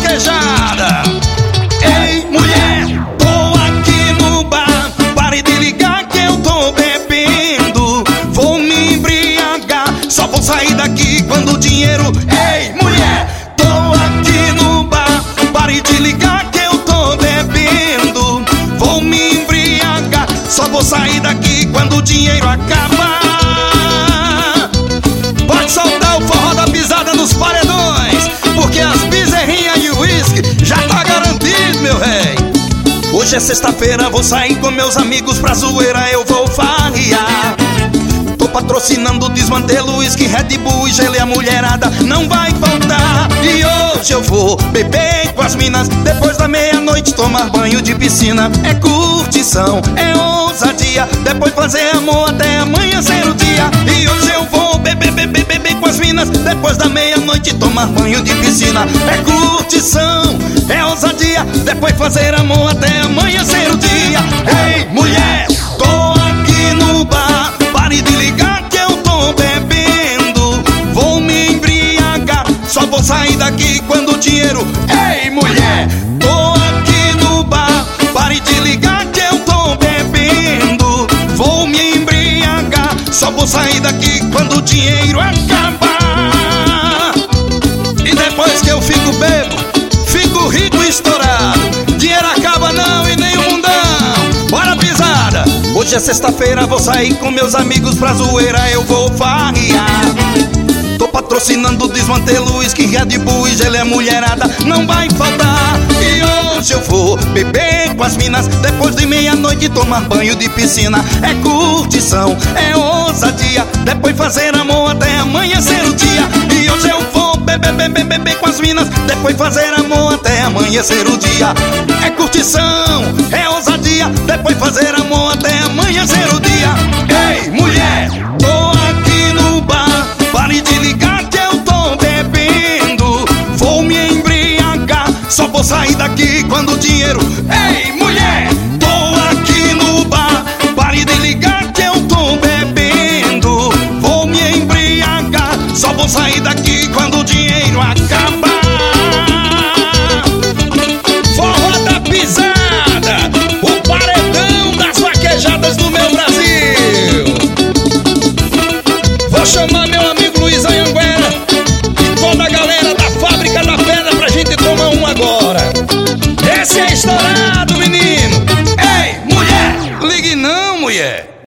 vaquejada. Ei, mulher, tô aqui no bar, pare de ligar que eu tô bebendo. Vou me embriagar, só vou sair daqui quando o dinheiro... Ei, mulher, tô aqui no bar, pare de ligar que eu tô bebendo. Vou me embriagar, só vou sair daqui quando o dinheiro acabar. Pode soltar o forró da pisada nos paredões, porque as bezerrinhas e o uísque já tá garantido, meu rei. Hoje é sexta-feira, vou sair com meus amigos pra zoeira, eu vou farrear. Tô patrocinando Desmantelo, uísque, Red Bull e gelo, e a mulherada não vai faltar. E hoje eu vou beber com as minas, depois da meia-noite tomar banho de piscina. É curtição, é ousadia, depois fazer amor até amanhecer o dia. E hoje eu vou beber com as minas, depois da meia-noite tomar banho de piscina. É curtição, é ousadia, depois fazer amor até amanhecer o dia. Ei, mulher, tô aqui no bar, pare de ligar que eu tô bebendo. Vou me embriagar, só vou sair daqui quando o dinheiro... Ei, mulher, tô aqui no bar, pare de ligar que eu tô bebendo. Vou me embriagar, só vou sair daqui quando o dinheiro acabar. E depois que eu fico bebo, fico rico e estourado. Dinheiro acaba não e nem o mundão. Bora pisada! Hoje é sexta-feira, vou sair com meus amigos pra zoeira, eu vou farrear. Tô patrocinando Desmantelo, uísque, Red Bull e gelo, e a mulherada não vai faltar. E hoje eu vou beber com as minas, depois de meia-noite tomar banho de piscina. É curtição, é ousadia, depois fazer amor até amanhecer o dia. E hoje eu vou beber com as minas, depois fazer amor até amanhecer o dia. É curtição, é ousadia, depois fazer amor até amanhecer o dia. Ei, mulher, tô aqui no bar, pare de ligar que eu tô bebendo. Vou me embriagar, só vou sair daqui quando o dinheiro... Ei, mulher, tô aqui no bar, pare de ligar que eu tô bebendo. Vou me embriagar, só vou sair daqui quando o dinheiro acabar. Forró da pisada, o paredão das vaquejadas do meu Brasil. Vou chamar meu amigo Luiz Anhanguera e toda a galera da Fábrica da Pedra pra gente tomar um agora. Esse é estourado, menino. Ei, mulher, ligue não, mulher.